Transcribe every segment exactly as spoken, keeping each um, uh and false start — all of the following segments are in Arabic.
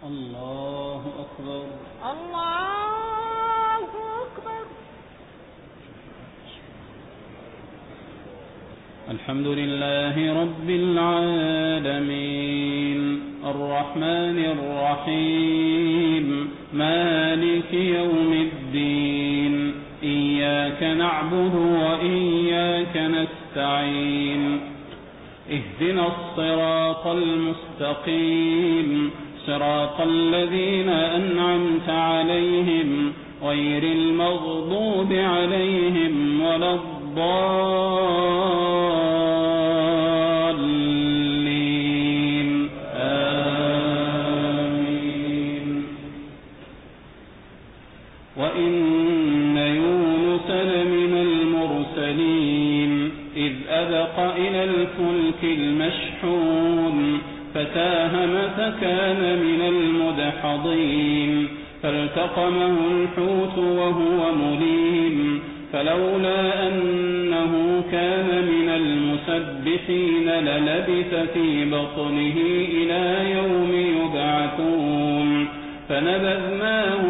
الله أكبر. الله أكبر. الحمد لله رب العالمين الرحمن الرحيم مالك يوم الدين إياك نعبد وإياك نستعين اهدنا الصراط المستقيم صراط الذين أنعمت عليهم غير المغضوب عليهم ولا الضالين آمين. وإن يونس لمن المرسلين إذ أبق إلى الفلك المشحون فساهم فكان من المدحضين فالتقمه الحوت وهو مليم فلولا أنه كان من المسبحين للبث في بطنه إلى يوم يبعثون فنبذناه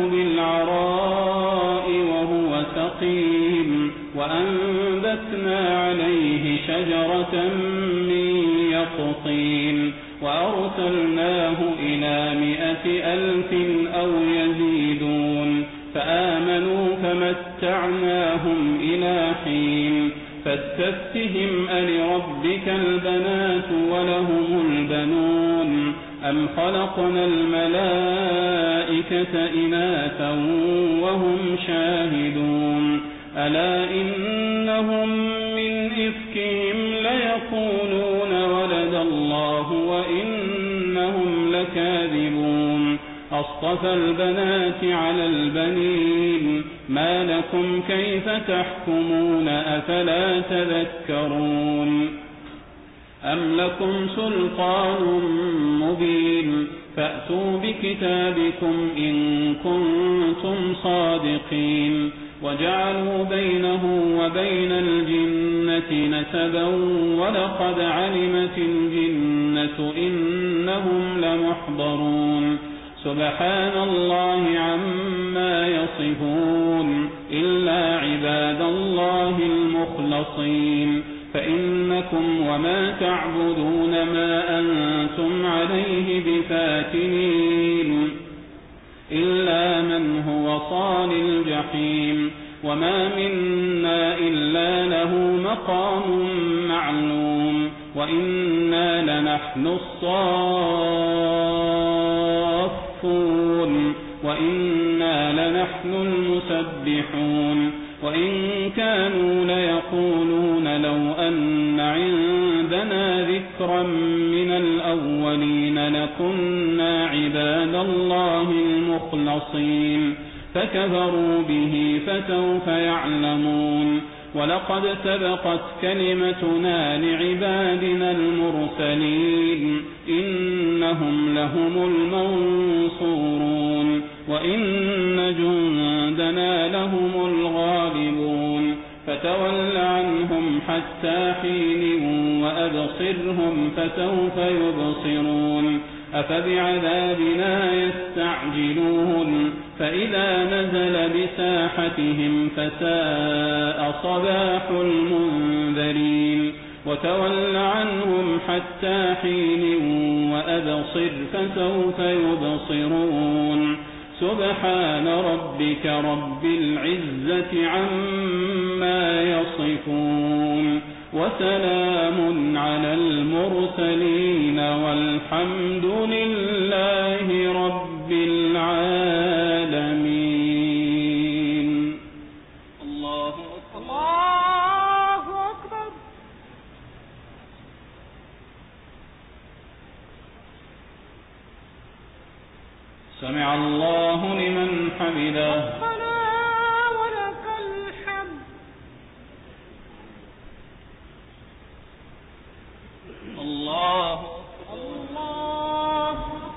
بالعراء وهو سقيم وأنبتنا عليه شجرة من يقطين وأرسلناه إلى مائة ألف أو يزيدون فآمنوا فمتعناهم إلى حين فاستفتهم ألربك البنات ولهم البنون أم خلقنا الملائكة إناثا وهم شاهدون ألا إنهم من إفكهم ليقولون ولد الله وإنهم لكاذبون أصطفى البنات على البنين ما لكم كيف تحكمون أفلا تذكرون أم لكم سلطان مبين فأتوا بكتابكم إن كنتم صادقين وجعلوا بينه وبين الجنة نسبا ولقد علمت الجنة إنهم لمحضرون سبحان الله عما يصفون إلا عباد الله المخلصين فإنكم وما تعبدون ما أنتم عليه بفاتنين إلا من هو صال الجحيم وما منا إلا له مقام معلوم وإنا لنحن الصافون وإنا لنحن المسبحون وإن كانوا ليقولون لو أن عندنا ذكرا من الأولين لكنا عباد الله المخلصين فكفروا به فسوف يعلمون ولقد سبقت كلمتنا لعبادنا المرسلين إنهم لهم المنصورون وإن جندنا لهم الغالبون فتول عنهم حتى حين وأبصرهم فسوف يبصرون أفبعذابنا يستعجلون فإذا نزل بساحتهم فساء صباح المنذرين وتول عنهم حتى حين وأبصر فسوف يبصرون سبحان ربك رب العزة عما يصفون وسلام على المرسلين والحمد لله رب العالمين. الله أكبر. الله أكبر. سمع الله لمن حمده. الله الله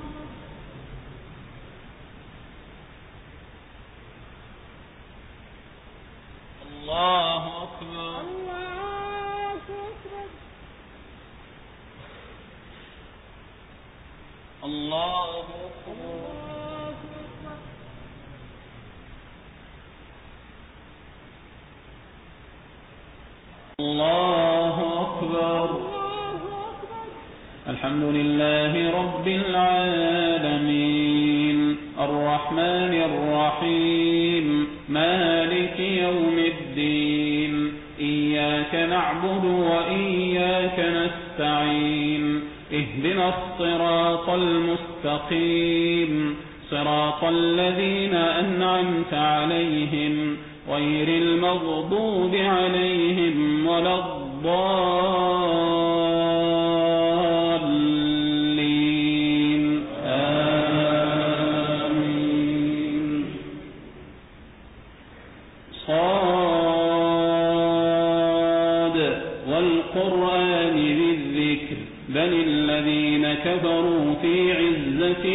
الله أكبر. الله الله أكبر. الحمد لله رب العالمين الرحمن الرحيم مالك يوم الدين إياك نعبد وإياك نستعين اهدنا الصراط المستقيم صراط الذين أنعمت عليهم غير المغضوب عليهم ولا الضالين آمين. صاد والقرآن ذي الذكر بل الذين كفروا في عزة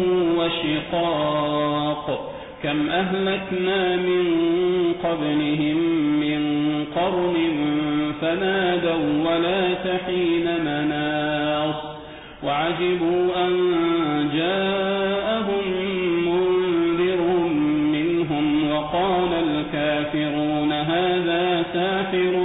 وشقاق كم أهلكنا من قبلهم من قرن فنادوا ولا تحين مناص وعجبوا أن جاءهم منذر منهم وقال الكافرون هذا ساحر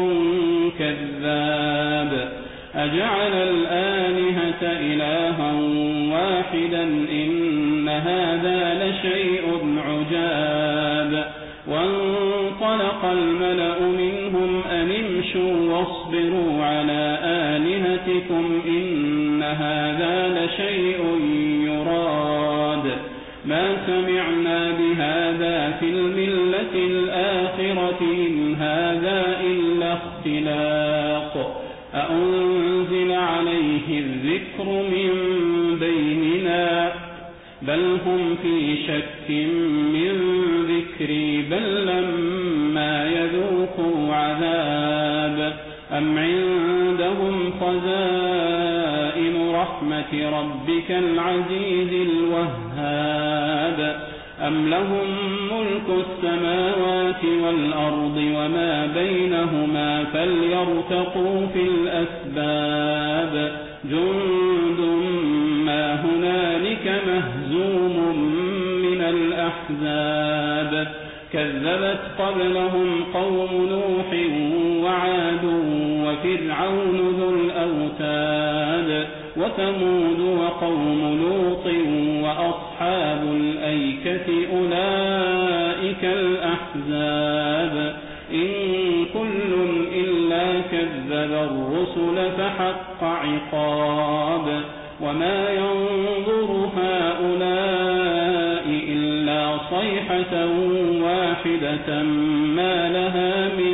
كذاب أجعل الآلهة إلها واحدا إن هذا لشيء عجاب. وانطلق الملأ منهم أن امشوا واصبروا على آلهتكم إن هذا لشيء يراد ما سمعنا بهذا في الملة الآخرة إن هذا إلا اختلاق أأنزل عليه الذكر من بيننا بل هم في شك من ذكري بل لما يذوقوا عذاب أم عندهم خزائن رحمة ربك العزيز الوهاب أم لهم ملك السماوات والأرض وما بينهما فليرتقوا في الأسباب جند ما هنالك مهزوم من الأحزاب كذبت قبلهم قوم نوح وعاد وفرعون ذو الأوتاد وثمود وقوم لوط وأصحاب الأيكة أولئك الأحزاب إن كل إلا كذب الرسل فحق عقاب وما ينظر هؤلاء إلا صيحة واحدة ما لها من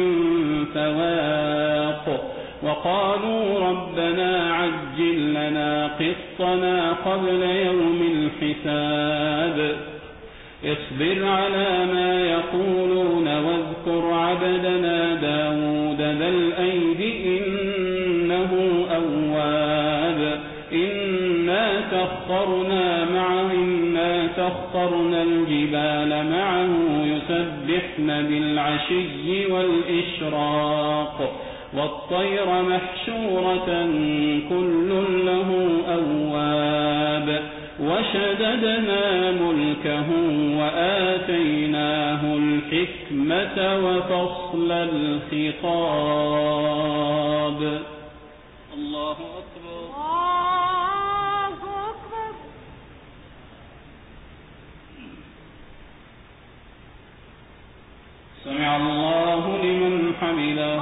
فواق وقالوا ربنا عجل لنا قسطنا قبل يوم الحساب اصبر على ما يقولون واذكر عبدنا داود ذا الأيد إنه أواب إنا سخرنا معه إنا سخرنا الجبال معه يسبحن بالعشي والإشراق والطير محشورة كل له أواب وشددنا ملكه وآتيناه الحكمة وفصل الخطاب. الله أكبر. الله أكبر. سمع الله لمن حمده.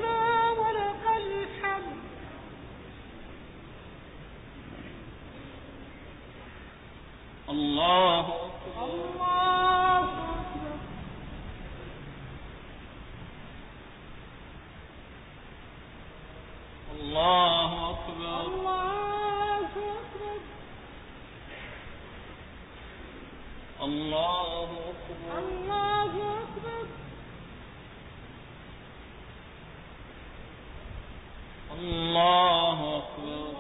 الله أكبر. الله أكبر. الله أكبر. الله أكبر. الله أكبر. الله أكبر.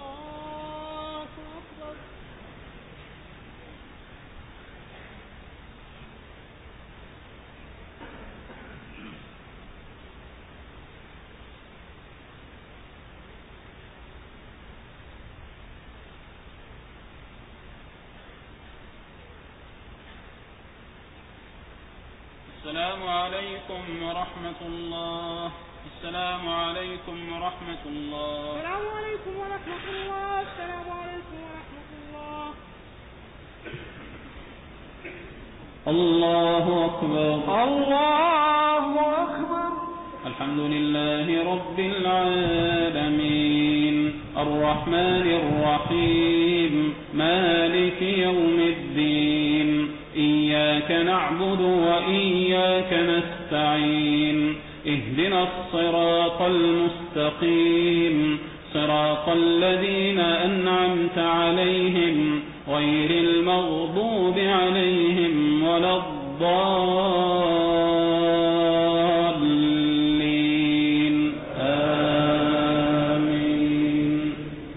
السلام عليكم ورحمة الله. السلام عليكم ورحمة الله. السلام عليكم ورحمة الله. السلام عليكم ورحمة الله. الله أكبر. الله أكبر. الحمد لله رب العالمين الرحمن الرحيم مالك يوم الدين إياك نعبد وإياك نستعين اهدنا الصراط المستقيم صراط الذين أنعمت عليهم غير المغضوب عليهم ولا الضالين آمين.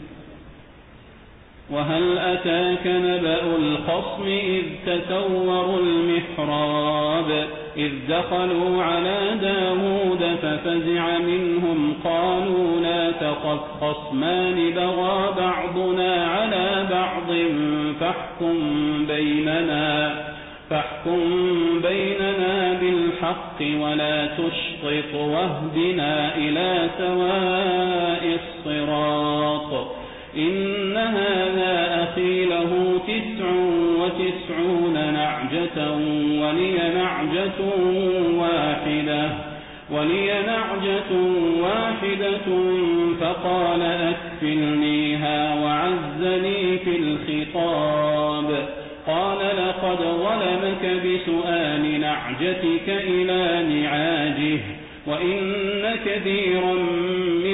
وهل أتاك نبأ الخصم إذ تسوروا المحراب إذ دخلوا على داود ففزع منهم قالوا لا تخف خصمان بغى بعضنا على بعض فاحكم بيننا فاحكم بيننا بالحق ولا تشطط واهدنا إلى سواء الصراط إن هذا أخي له تسع وتسعون نعجة ولي نعجة واحدة ولي نعجة واحدة فقال أكفلنيها وعزني في الخطاب قال لقد ظلمك بسؤال نعجتك إلى نعاجه وإن كثيرا من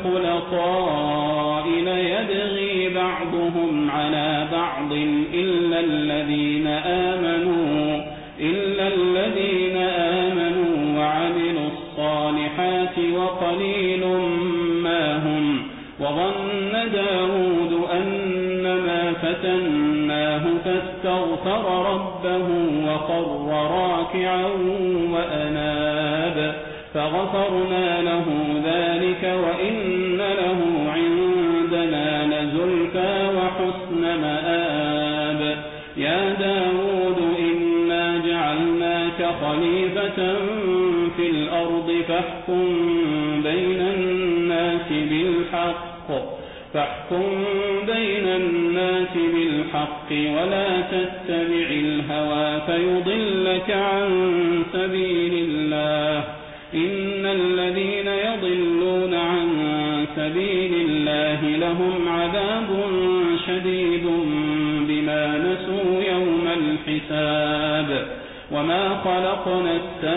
الخلطاء ليبغي بعضهم على بعض إلا الذين آمنوا إلا الذين آمنوا وعملوا الصالحات وقليل ما هم وظن داود أنما فتناه فاستغفر ربه وخر راكعا وأناب فغفرنا له ذلك وإن له عندنا لزلفى وحسن مآب. يا داود إنا جعلناك خليفة في الأرض فاحكم بين الناس بالحق فاحكم بين الناس بالحق ولا تتبع الهوى فيضلك عن سبيل الله إن الذين يضلون عن سبيل الله لهم عذاب شديد بما نسوا يوم الحساب وما خلقنا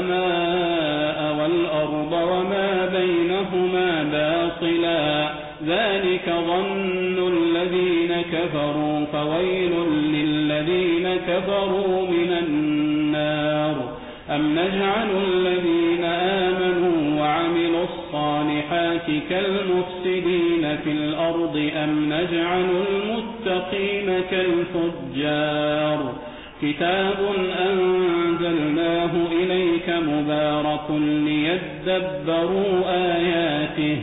السماء والأرض وما بينهما باطلا ذلك ظن الذين كفروا فويل للذين كفروا من النار أم نجعل الذين آمنوا وعملوا الصالحات كالمفسدين في الأرض أم نجعل المتقين كالفجار كتاب أنزلناه إليك مبارك ليدبروا آياته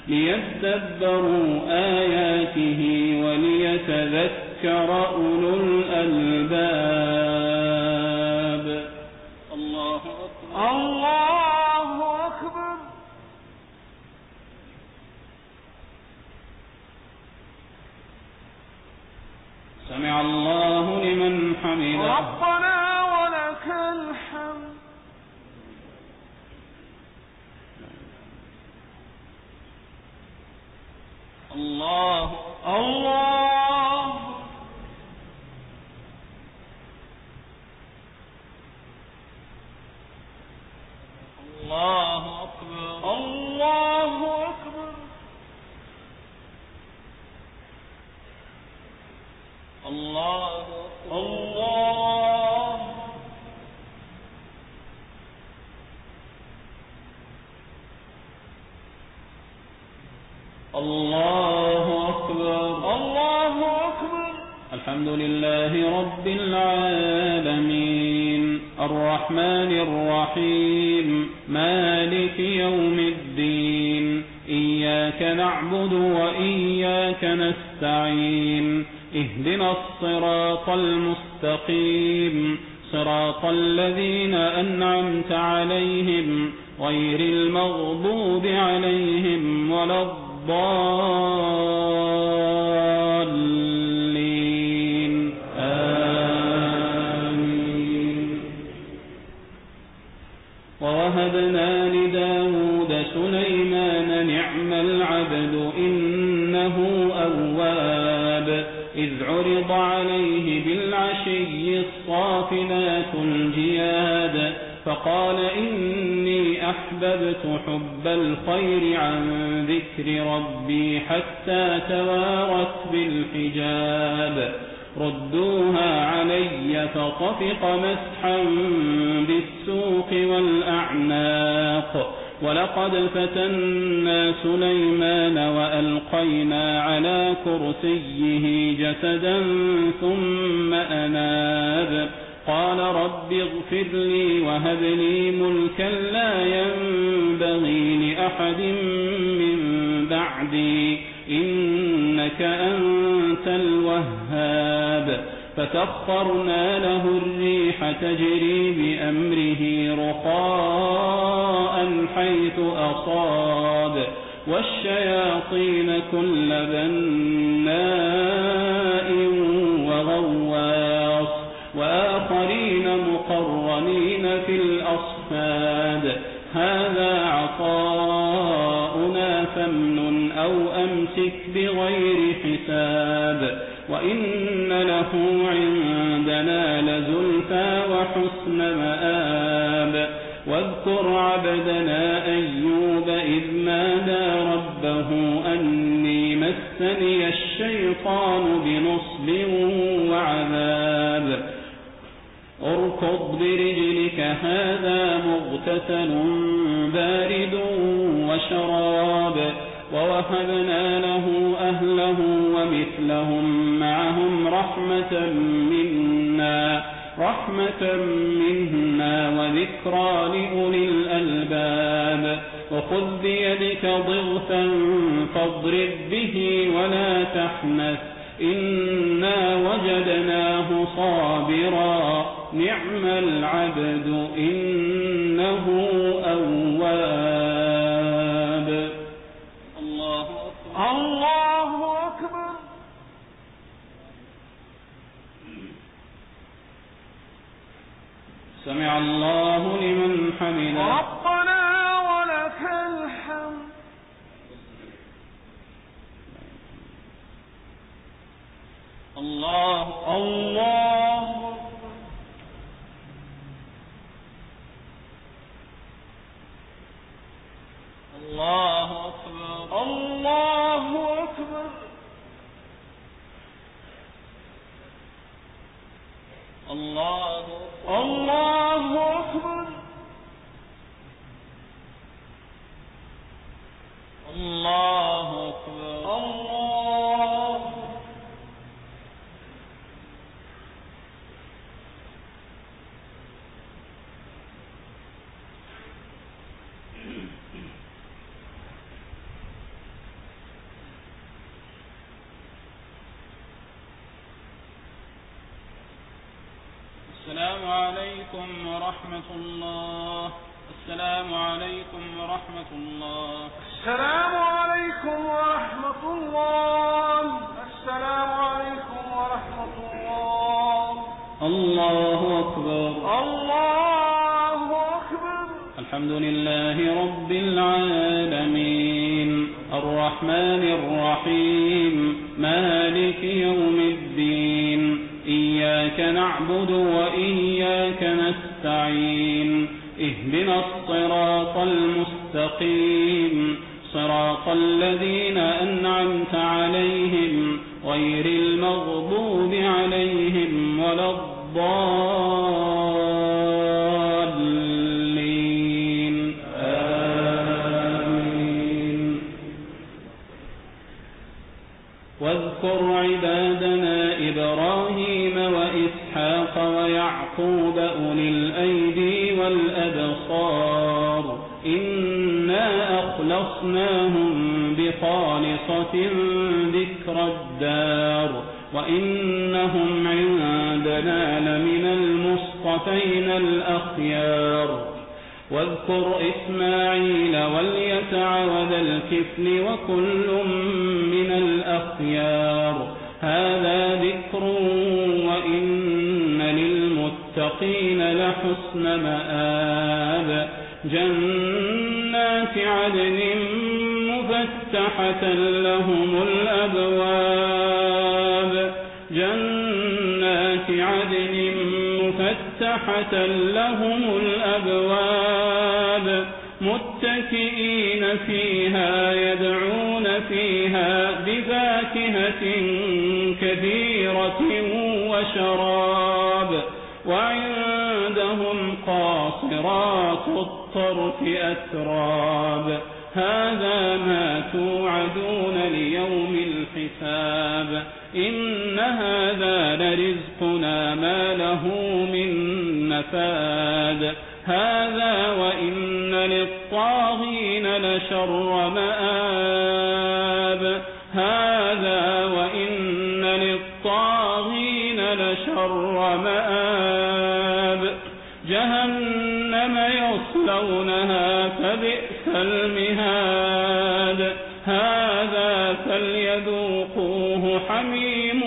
ليدبروا آياته وليتذكر أولو الألباب. الله أكبر. الله أكبر. سمع الله لمن حمده. ربنا ولك الحمد. الله الله الله أكبر. الله أكبر. الله الله الله أكبر. الله أكبر. الحمد لله رب العالمين الرحمن الرحيم مالك يوم الدين إياك نعبد وإياك نستعين اهدنا الصراط المستقيم صراط الذين أنعمت عليهم غير المغضوب عليهم ولا الضالين آمين. ووهبنا لداود سليمان نعم العبد إنه أواب إذ عرض عليه بالعشي الصافنات الجياد فقال إني أحببت حب الخير عن ذكر ربي حتى توارت بالحجاب ردوها علي فطفق مسحا بالسوق والأعناق ولقد فتنا سليمان وألقينا على كرسيه جسدا ثم أناب قال رب اغفر لي وهب لي ملكا لا ينبغي لأحد من بعدي إنك أنت الوهاب فسخرنا له الريح تجري بأمره رخاء حيث أصاب والشياطين كل بناء وغواص وآخرين مقرنين في الأصفاد هذا عطاؤنا فامنن أو أمسك بغير حساب وإن له عندنا لزلفى وحسن مآب واذكر عبدنا أيوب إذ نادى ربه أني مسني الشيطان بنصب وعذاب اركض برجلك هذا مغتسل بارد وشراب ووهبنا له أهله ومثلهم معهم رحمة منا رحمة منا وذكرى لأولي الألباب وخذ بيدك ضغثا فاضرب به ولا تحنث إنا وجدناه صابرا نعم العبد إنه أواب. الله أكبر. الله أكبر. سمع الله لمن حمده ربنا ولك الحمد. الله الله الله أكبر الله أكبر الله الله أكبر الله أكبر الله السلام عليكم ورحمة الله. السلام عليكم ورحمة الله. السلام عليكم ورحمة الله. السلام عليكم ورحمة الله. الله أكبر. الله أكبر. الحمد لله رب العالمين الرحمن الرحيم مالك يوم الدين إياك نعبد وإياك نستعين اهدنا الصراط المستقيم صراط الذين أنعمت عليهم غير المغضوب عليهم ولا الضالين آمين. واذكر عبادنا إبراهيم وإسحاق ويعقوب أولي الأيدي والأبصار إنا أخلصناهم بخالصة ذكر الدار وإنهم عندنا لمن المصطفين اصطفينا الأخيار واذكر إسماعيل واليسع وذا الكفل وكل من الأخيار هذا ذكر وإن للمتقين لحسن مآب جنات عدن مفتحة لهم الأبواب جنات عدن مفتحة لهم الأبواب متكئين فيها يدعون فيها بفاكهة كثيرة وشراب وعندهم قاصرات الطرف أتراب هذا ما توعدون ليوم الحساب إن هذا لرزقنا ما له من نفاد هذا وإن للطاغين لشر مآب هذا وإن للطاغين لشر مآب جهنم يصلونها فبئس المهاد هذا فليذوقوه حميم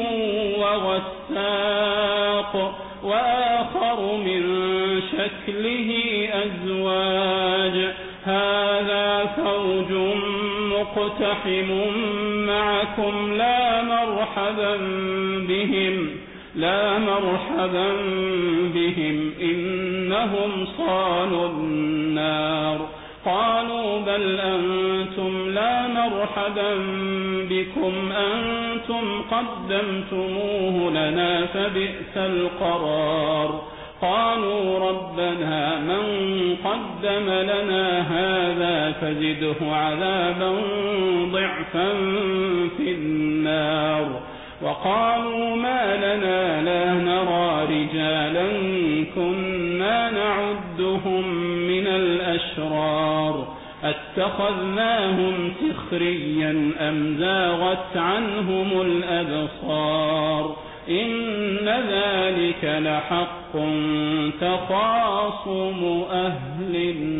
وغساق وآخر من شكله أزواج هذا فوج مقتحم معكم لا مرحبا بهم لا مرحبا بهم إنهم صالوا النار قالوا بل أنتم لا مرحبا بكم أنتم قدمتموه لنا فبئس القرار قالوا ربنا من قدم لنا هذا فزده عذابا ضعفا في النار وقالوا ما لنا لا نرى رجالا كنا نعدهم من الأشرار اتخذناهم سخريا أم زاغت عنهم الأبصار إن ذلك لحق تخاصم أهل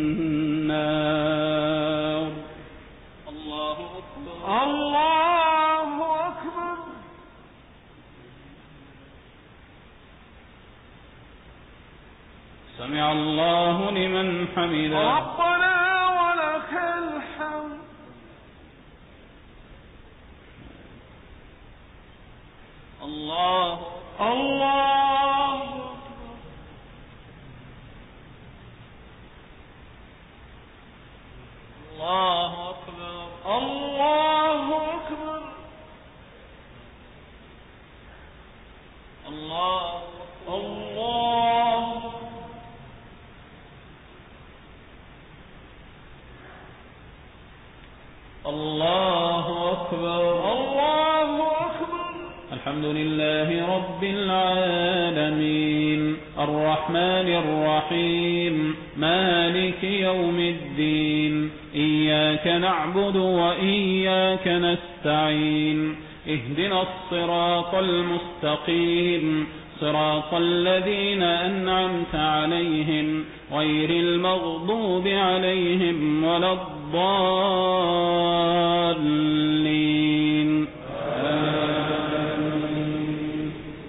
النار الله أكبر الله أكبر سمع الله لمن حمده ربنا ولك الحمد الله الله الله أكبر الله أكبر الله الله الله أكبر الله أكبر الحمد لله رب العالمين الرحمن الرحيم مالك يوم الدين إياك نعبد وإياك نستعين اهدنا الصراط المستقيم صراط الذين أنعمت عليهم غير المغضوب عليهم ولا الضالين آمين.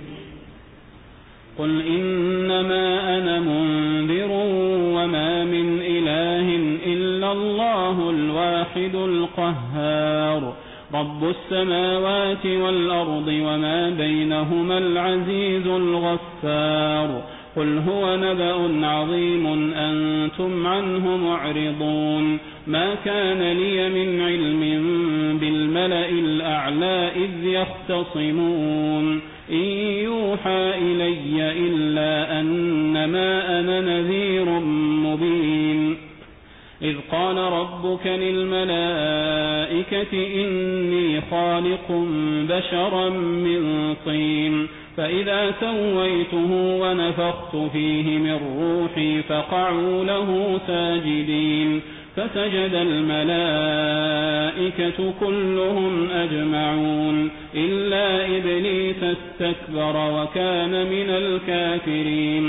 قل إنما أنا منذر وما من إله إلا الله الواحد القهار رب السماوات والأرض وما بينهما العزيز الغفار قل هو نبأ عظيم أنتم عنه معرضون ما كان لي من علم بالملأ الأعلى إذ يختصمون إن يوحى إلي إلا أنما أنا نذير مبين إذ قال ربك للملائكة إني خالق بشرا من طين فإذا سويته ونفخت فيه من روحي فقعوا له ساجدين فسجد الملائكة كلهم أجمعون إلا إبليس استكبر وكان من الكافرين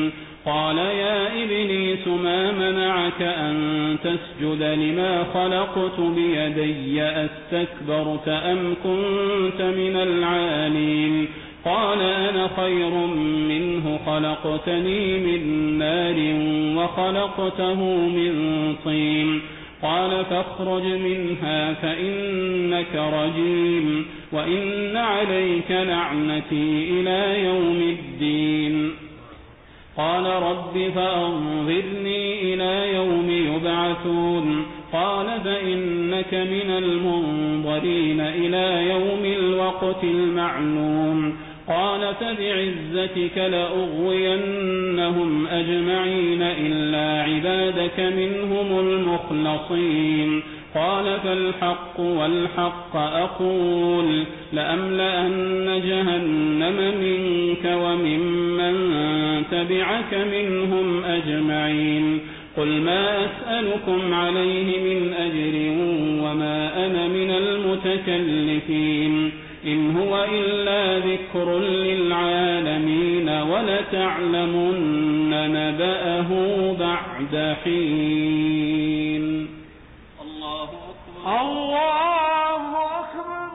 قال يا إبليس ما منعك أن تسجد لما خلقت بيدي أستكبرت أم كنت من العالين قال أنا خير منه خلقتني من نار وخلقته من طين قال فاخرج منها فإنك رجيم وإن عليك لعنتي إلى يوم الدين قال رب فأنظرني إلى يوم يبعثون قال فإنك من المنظرين إلى يوم الوقت المعلوم قال فبعزتك لأغوينهم أجمعين إلا عبادك منهم المخلصين قال فالحق والحق أقول لأملأن جهنم منك وممن تبعك منهم أجمعين قل ما أسألكم عليه من أجر وما أنا من المتكلفين إن هو إلا ذكر للعالمين ولتعلمن نبأه بعد حين الله أكبر الله أكبر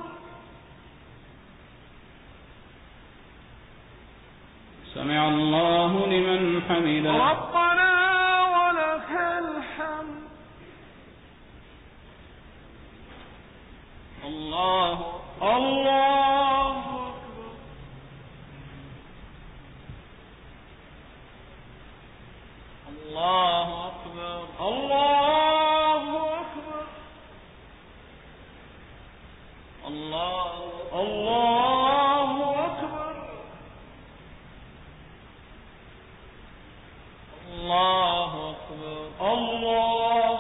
سمع الله لمن حمده ربنا ولك الحمد الله الله أكبر الله أكبر الله أكبر الله الله أكبر الله أكبر الله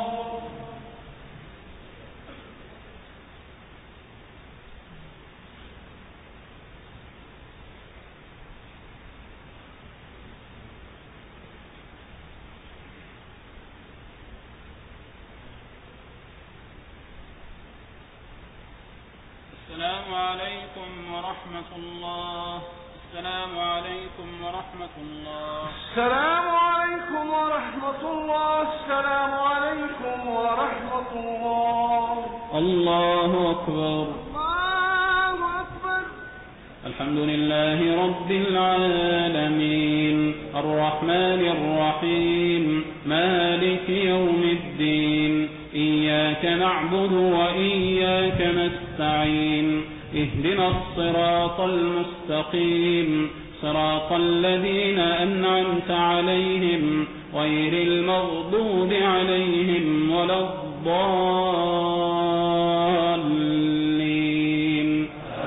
السلام عليكم ورحمة الله السلام عليكم ورحمة الله السلام عليكم ورحمة الله السلام عليكم ورحمة الله الله أكبر الله أكبر الحمد لله رب العالمين الرحمن الرحيم مالك يوم الدين إياك نعبد وإياك نستعين اهدنا الصراط المستقيم صراط الذين أنعمت عليهم غير المغضوب عليهم ولا الضالين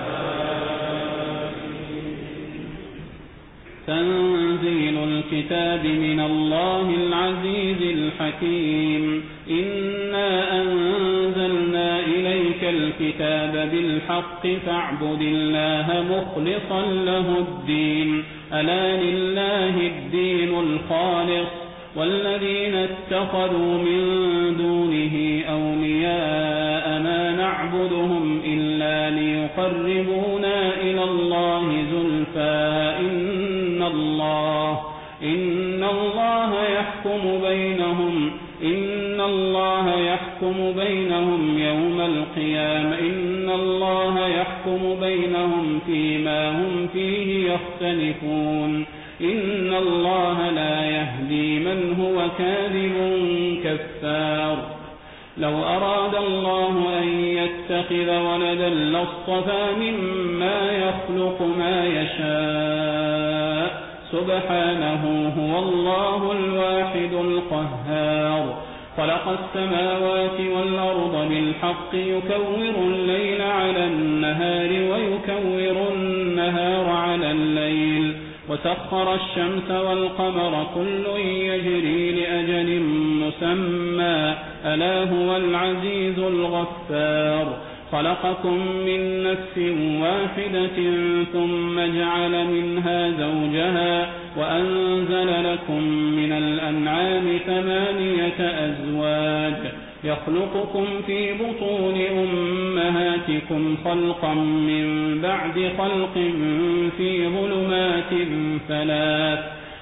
تنزيل الكتاب من الله العزيز الحكيم إنا أنزلنا إليك الكتاب بالحق فاعبد الله مخلصا له الدين ألا لله الدين الخالص والذين اتخذوا من دونه أولياء ما نعبدهم إلا ليقربونا إلى الله زلفى إن الله إن الله يحكم بينهم إن الله يحكم بينهم يوم القيامة إن الله يحكم بينهم فيما هم فيه يختلفون إن الله لا يهدي من هو كاذب كفار لو أراد الله أن يتخذ ولدا لاصطفى مما يخلق ما يشاء سبحانه هو الله الواحد القهار خلق السماوات والأرض بالحق يكور الليل على النهار ويكور النهار على الليل وسخر الشمس والقمر كل يجري لأجل مسمى ألا هو العزيز الغفار خلقكم من نفس واحدة ثم جعل منها زوجها وأنزل لكم من الأنعام ثمانية أزواج يخلقكم في بطون أمهاتكم خلقا من بعد خلق في ظلمات ثلاث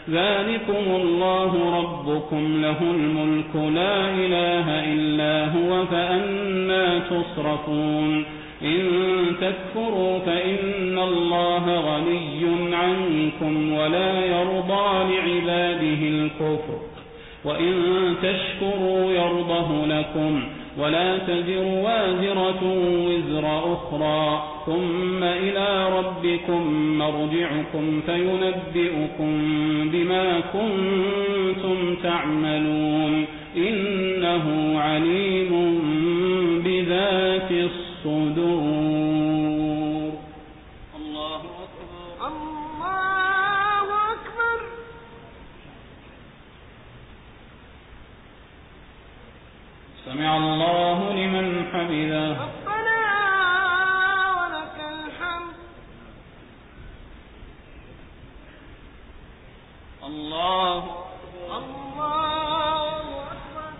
ذلكم الله ربكم له الملك لا إله إلا هو فأنى تصرفون إن تكفروا فإن الله غني عنكم ولا يرضى لعباده الكفر وإن تشكروا يرضه لكم ولا تزر وازرة وزر أخرى ثم إلى ربكم مرجعكم فينبئكم بما كنتم تعملون إنه عليم بذات الصدور. الله أكبر. الله أكبر. سمع الله لمن حمده. ربنا ولك الحمد. الله الله أكبر.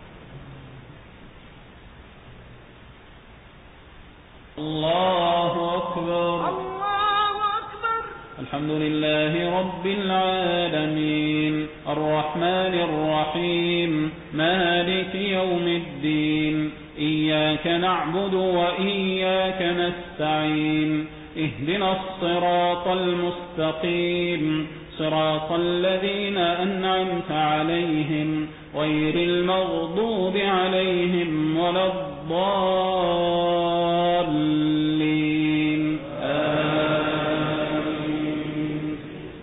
الله أكبر. الله أكبر. الحمد لله رب العالمين الرحمن الرحيم مالك يوم الدين إياك نعبد وإياك نستعين اهدنا الصراط المستقيم صراط الذين أنعمت عليهم غير المغضوب عليهم ولا الضالين آمين.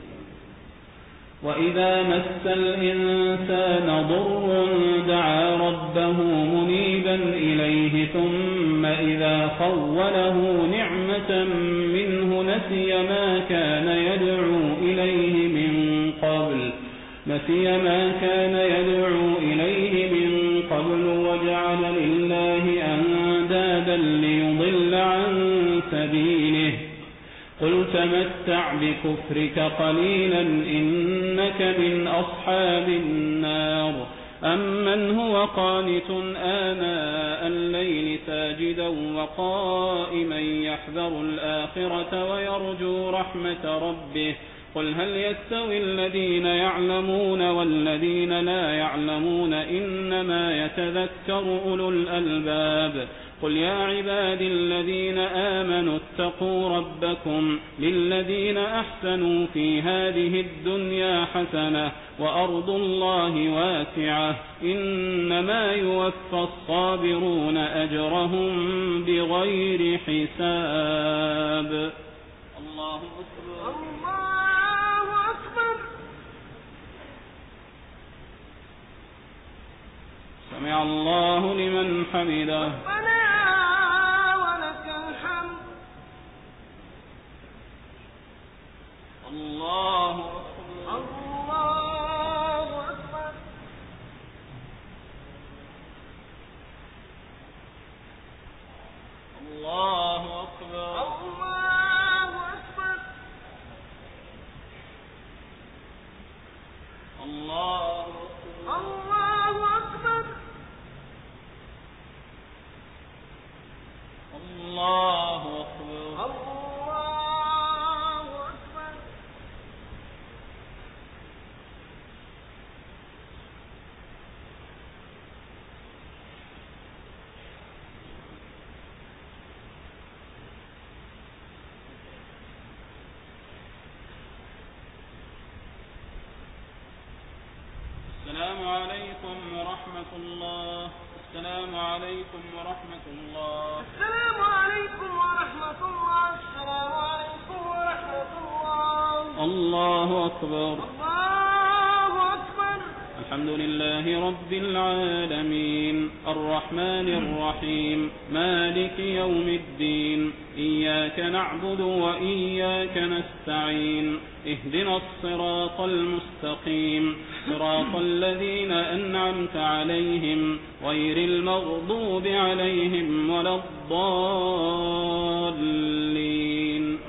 وإذا مس الإنسان ضر دعا ربه منيبا إليه ثم إذا خوله نعمة منه نسي ما كان يدعو إليه من قبل نسي ما كان يدعو إليه من قبل وجعل لله أندادا ليضل عن سبيله قل تمتع بكفرك قليلا إنك من أصحاب النار أمن هو قانت آناء الليل ساجدا وقائما يحذر الآخرة ويرجو رحمة ربه قل هل يستوي الذين يعلمون والذين لا يعلمون إنما يتذكر أولو الألباب قل يا عبادي الذين آمنوا اتقوا ربكم للذين أحسنوا في هذه الدنيا حسنة وأرض الله واسعة إنما يوفى الصابرون أجرهم بغير حساب. الله أكبر. الله أكبر. سمع الله لمن حمده. ربنا ولك الحمد. الله أكبر. الله أكبر. الله أكبر. الله أكبر. الله أكبر. الله أكبر. الله أكبر. الله أكبر. السلام عليكم ورحمة الله. السلام عليكم ورحمة الله. السلام عليكم ورحمة الله. السلام عليكم ورحمة الله. الله أكبر. الله أكبر. الحمد لله رب العالمين الرحمن الرحيم مالك يوم الدين إياك نعبد وإياك نستعين اهدنا الصراط المستقيم صراط الذين أنعمت عليهم غير المغضوب عليهم ولا الضالين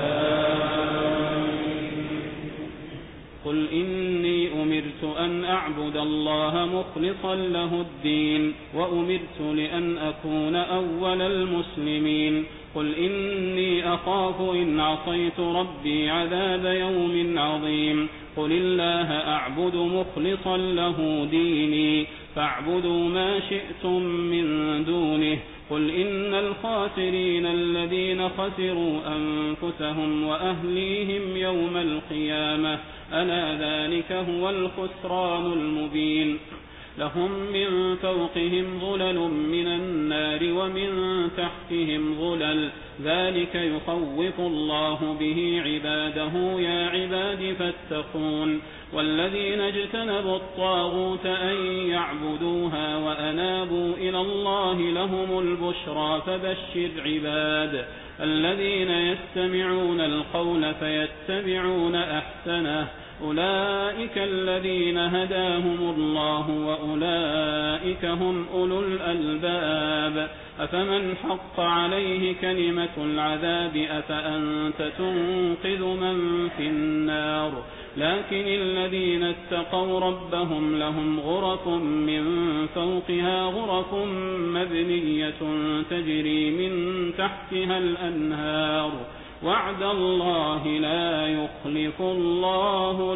قل إني أمرت أن أعبد الله مخلصا له الدين وأمرت لأن أكون أول المسلمين قل إني أخاف إن عصيت ربي عذاب يوم عظيم قل الله أعبد مخلصا له ديني فاعبدوا ما شئتم من دونه قل إن الخاسرين الذين خسروا أنفسهم وأهليهم يوم القيامة ألا ذلك هو الخسران المبين لهم من فوقهم ظلل من النار ومن تحتهم ظلل ذلك يخوف الله به عباده يا عباد فاتقون والذين اجتنبوا الطاغوت أن يعبدوها وأنابوا إلى الله لهم البشرى فبشر عباد الذين يستمعون القول فيتبعون أحسنه أولئك الذين هداهم الله وأولئك هم أولو الألباب أفمن حق عليه كلمة العذاب أفأنت تنقذ من في النار لكن الذين اتقوا ربهم لهم غرف من فوقها غرف مبنية تجري من تحتها الأنهار وعد الله لا يخلف الله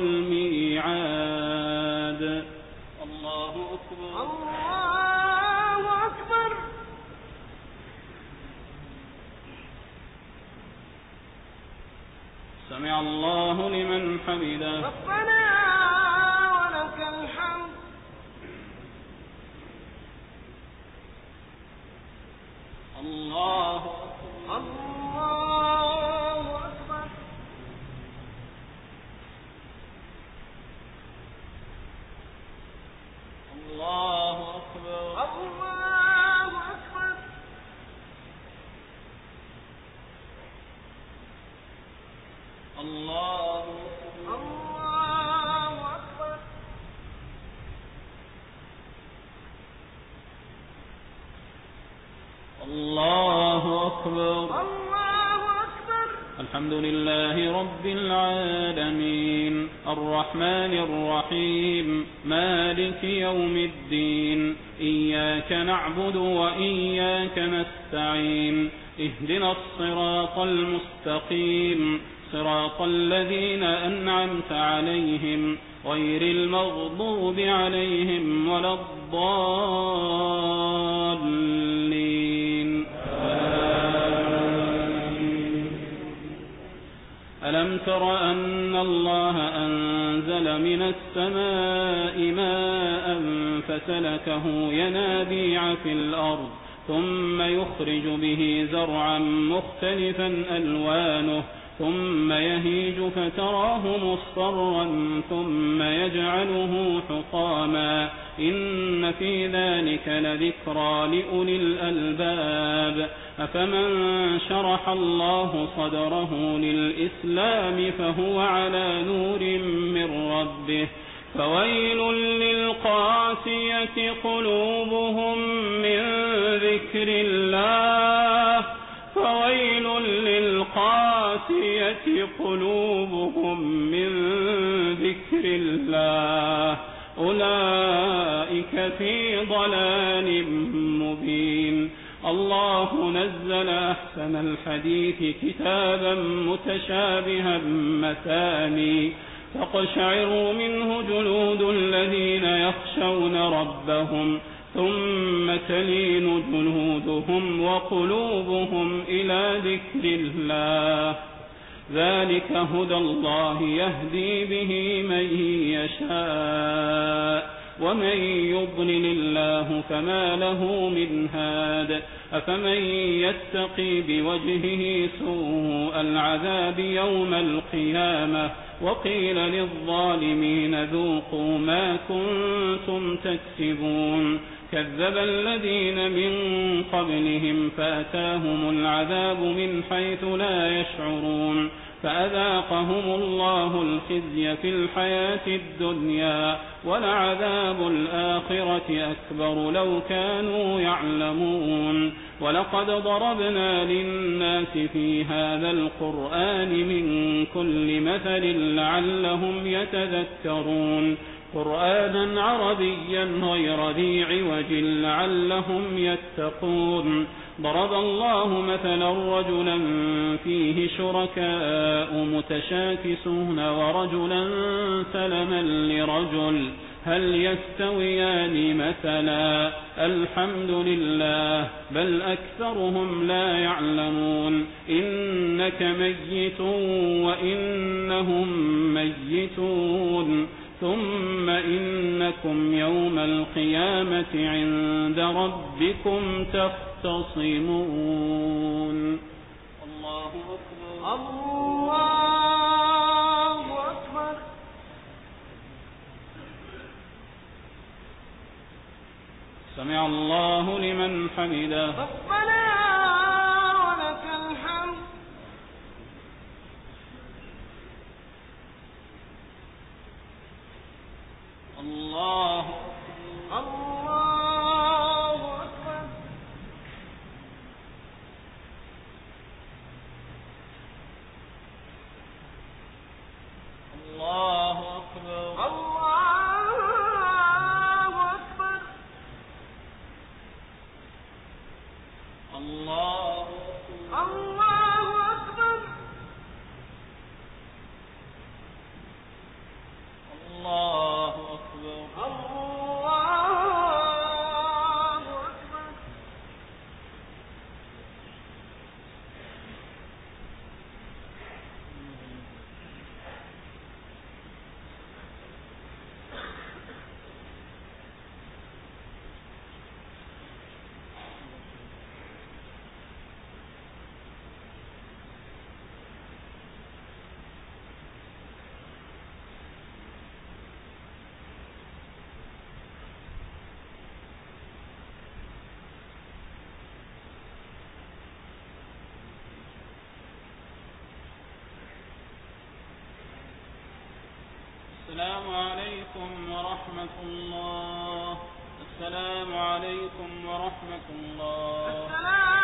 الميعاد الله أكبر الله أكبر سمع الله لمن حمده ربنا ولك الحمد الله أكبر الله أكبر الله أكبر الله أكبر الله الله أكبر الله أكبر الله أكبر الحمد لله رب العالمين الرحمن الرحيم مالك يوم الدين إياك نعبد وإياك نستعين اهدنا الصراط المستقيم صراط الذين أنعمت عليهم غير المغضوب عليهم ولا الضالين ألم تر أن الله أنزل من السماء ماء فسلكه ينابيع في الأرض ثم يخرج به زرعا مختلفا ألوانه ثم يهيج فتراه مصفرا ثم يجعله حطاما إن في ذلك لذكرى لأولي الألباب أفمن شرح الله صدره للإسلام فهو على نور من ربه فويل للقاسية قلوبهم من ذكر الله فويل للقاسية قلوبهم من ذكر الله أولئك في ضلال مبين الله نزل أحسن الحديث كتابا متشابها مثاني تقشعر منه جلود الذين يخشون ربهم ثم تلين جلودهم وقلوبهم إلى ذكر الله ذلك هدى الله يهدي به من يشاء ومن يضلل الله فما له من هاد أفمن يتقي بوجهه سوء العذاب يوم القيامة وقيل للظالمين ذوقوا ما كنتم تكسبون كذب الذين من قبلهم فأتاهم العذاب من حيث لا يشعرون فأذاقهم الله الخزي في الحياة الدنيا ولعذاب الآخرة أكبر لو كانوا يعلمون ولقد ضربنا للناس في هذا القرآن من كل مثل لعلهم يتذكرون قرآنا عربيا غير ذي عوج لعلهم يتقون ضرب الله مثلا رجلا فيه شركاء متشاكسون ورجلا سلما لرجل هل يستويان مثلا الحمد لله بل أكثرهم لا يعلمون إنك ميت وإنهم ميتون ثم إنكم يوم القيامة عند ربكم تختصمون. الله أكبر. الله أكبر. سمع الله لمن حمده. ربنا ولك الحمد. الله الله أكبر. الله أكبر. الله أكبر. الله أكبر. الله أكبر. الله أكبر. الله أكبر. السلام عليكم ورحمة الله. السلام عليكم ورحمة الله. السلام